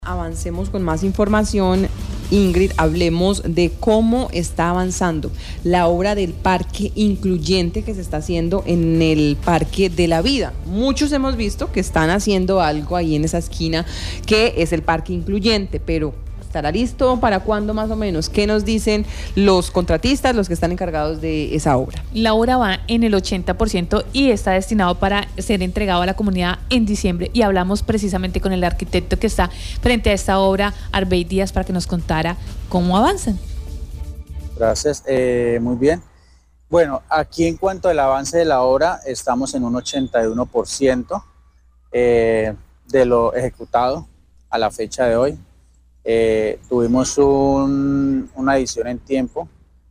Avancemos con más información. Ingrid, hablemos de cómo está avanzando la obra del parque incluyente que se está haciendo en el Parque de la Vida. Muchos hemos visto que están haciendo algo ahí en esa esquina que es el parque incluyente, pero ¿estará listo? ¿Para cuándo más o menos? ¿Qué nos dicen los contratistas, los que están encargados de esa obra? La obra va en el 80% y está destinado para ser entregado a la comunidad en diciembre. Y hablamos precisamente con el arquitecto que está frente a esta obra, Arbey Díaz, para que nos contara cómo avanzan. Gracias, muy bien. Bueno, aquí en cuanto al avance de la obra, estamos en un 81% de lo ejecutado a la fecha de hoy. Tuvimos una edición en tiempo,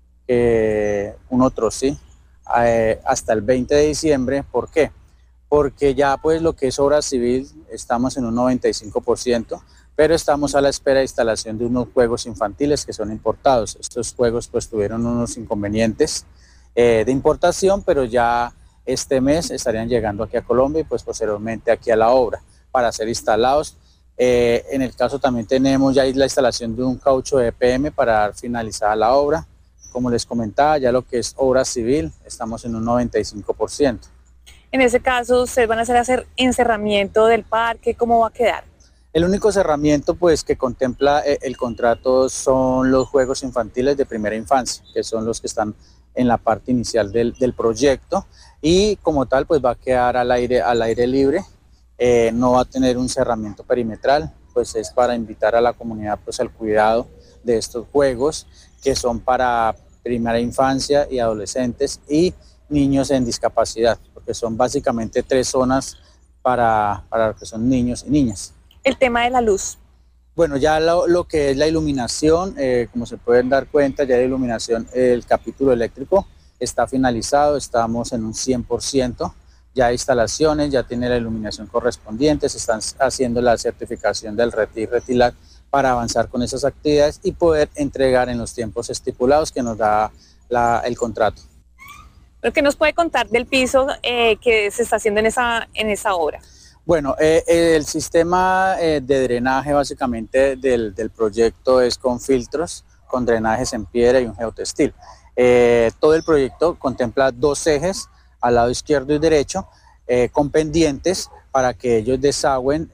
un otro sí, hasta el 20 de diciembre. ¿Por qué? Porque ya pues lo que es obra civil estamos en un 95%, pero estamos a la espera de instalación de unos juegos infantiles que son importados. Estos juegos pues tuvieron unos inconvenientes de importación, pero ya este mes estarían llegando aquí a Colombia y pues posteriormente aquí a la obra para ser instalados. En el caso también tenemos ya la instalación de un caucho de EPM para dar finalizada la obra. Como les comentaba, ya lo que es obra civil, estamos en un 95%. En ese caso, ¿ustedes van a hacer encerramiento del parque? ¿Cómo va a quedar? El único cerramiento pues, que contempla el contrato son los juegos infantiles de primera infancia, que son los que están en la parte inicial del proyecto, y como tal pues va a quedar al aire libre. No va a tener un cerramiento perimetral, pues es para invitar a la comunidad pues al cuidado de estos juegos que son para primera infancia y adolescentes y niños en discapacidad, porque son básicamente 3 zonas para lo que son niños y niñas. El tema de la luz. Bueno, ya lo que es la iluminación, como se pueden dar cuenta, ya la iluminación, el capítulo eléctrico está finalizado, estamos en un 100%. Ya hay instalaciones, ya tiene la iluminación correspondiente, se están haciendo la certificación del RETI y RETILAC para avanzar con esas actividades y poder entregar en los tiempos estipulados que nos da el contrato. ¿Pero qué nos puede contar del piso que se está haciendo en esa obra? Bueno, el sistema de drenaje básicamente del proyecto es con filtros, con drenajes en piedra y un geotextil. Todo el proyecto contempla 2 ejes, al lado izquierdo y derecho, con pendientes para que ellos desagüen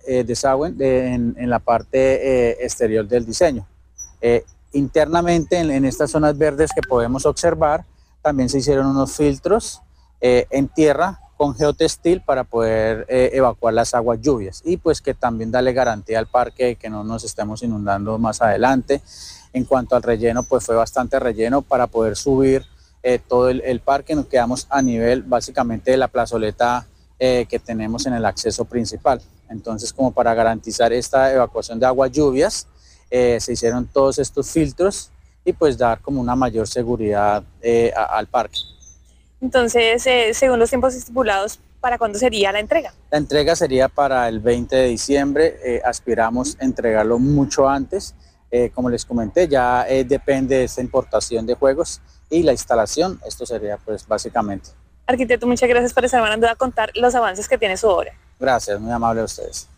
en la parte exterior del diseño. Internamente en estas zonas verdes que podemos observar, también se hicieron unos filtros en tierra con geotextil para poder evacuar las aguas lluvias y pues que también darle garantía al parque de que no nos estemos inundando más adelante. En cuanto al relleno, pues fue bastante relleno para poder subir todo el parque. Nos quedamos a nivel básicamente de la plazoleta que tenemos en el acceso principal. Entonces, como para garantizar esta evacuación de aguas lluvias, se hicieron todos estos filtros y pues dar como una mayor seguridad al parque. Entonces, según los tiempos estipulados, ¿para cuándo sería la entrega? La entrega sería para el 20 de diciembre, aspiramos a entregarlo mucho antes. Como les comenté, ya depende de esta importación de juegos y la instalación, esto sería pues básicamente. Arquitecto, muchas gracias por estar mandando a contar los avances que tiene su obra. Gracias, muy amable a ustedes.